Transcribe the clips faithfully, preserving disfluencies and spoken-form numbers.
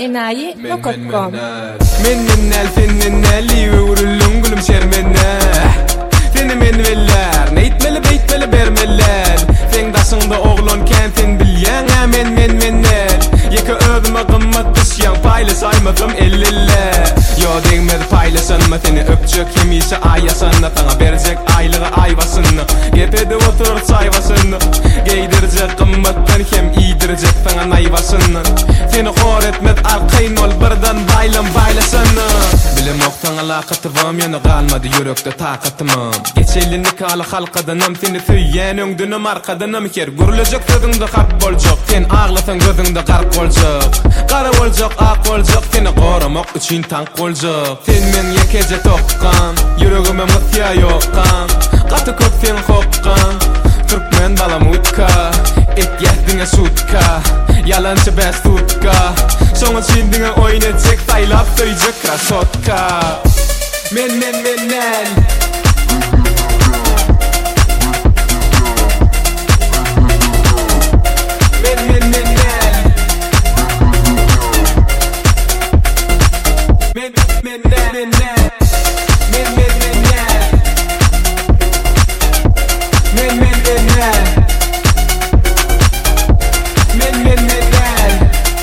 enayi nokta com. Men minnel finnenli yurulun gulum şermenne. Seni men veller, neytmeli beytmeli bermeller. Sen dasında oğlun kentin bilyen men men mennel. Yeke ödüme qımmat düşyan paylaşaymadım ellille. Yo degmedi paylaşanma seni öpçük kimisi ayasınna. Sana verecek aylığı ayvasınna. Gepede oturur sayvasınna. Geydirecek qımmattan hem iydirecek sana nayvasınna. Seni hor etmet arkayn ol birden baylam baylasınna. Bilim oktan alaqatı vam yana qalmadı yürekte taqatımam. Geçelini kalı halqadanam seni tüyyen öngdünüm arkadanam ker. Gürülecek sözünde qap bolcak. Sen ağlatan gözünde qarq bolcak. Qara bolcak aq bolcak. Seni qoramak üçün tank bolcak. Sen men yekece toqqan. Yüregime mıtya yoqqan. Qatı köp sen hoqqan. Türkmen balamutka. Et yehdine sutka. Yalancı best tutka. Soňa çindiňe oýnajak taýlap söýjek krasotka. Men men menen Men men menen Men men menen Men men menen Men men menen Men men menen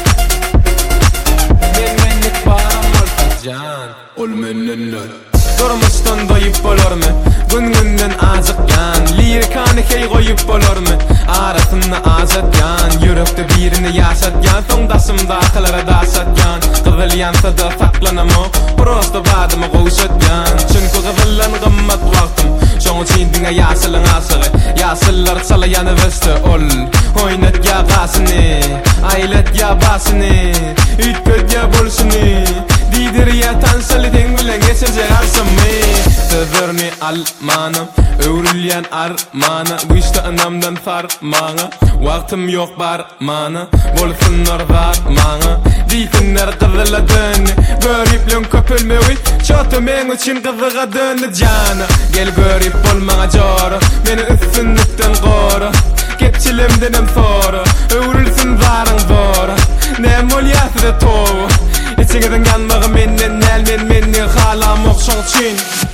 Men menlik baramol can Ol menenler Durmuştan doyup bolarmy Gün-günden azıqyan Lirikany hey goýup bolarmy Arasynda azatyan Yürekde birini ýaşatyan Soňdasymda aklara dasatyan Gyzyl ýansa da saklanamo Prosto badymy goýşatyan Çünki gyzylan gymmat wagtym Şoňa çindiňe ýaşylyň asygy Ýaşyllar çalaýany weste ol Oýnat ýa gasyny Aýlat ýa basyny Üýtköt ýa bolşuny Didir ýa tansaly teň bilen geçecek arsymy Sözlerni almana Öwrülýän armana Bu işte anamdan farmana Wagtym ýok barmana Bolsunlar barmana Diýsinler gyzyla dönni Görüplen köpülmewi Çoto men üçin gyzyga dönni jana Gel görüp bolmaňa jora Meni üstünlikden gora Kepçilemden hem sonra Öwrülsün zaryň zora Nem bolýasy tow İçiňizden ganmagy menden nel men menni halam okşoň çin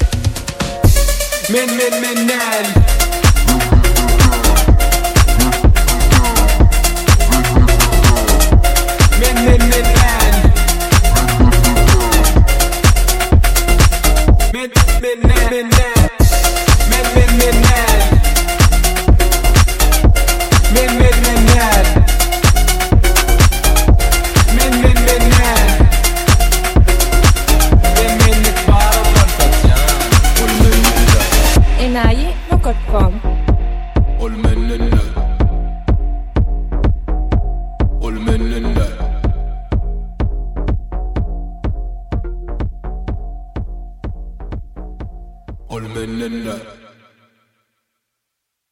Men men menen Men men menen Men men menen Men men menen Men men menen Men men menen Men menlik baramol enayi nokta com. Ol menenler Ol menenler Ol menenler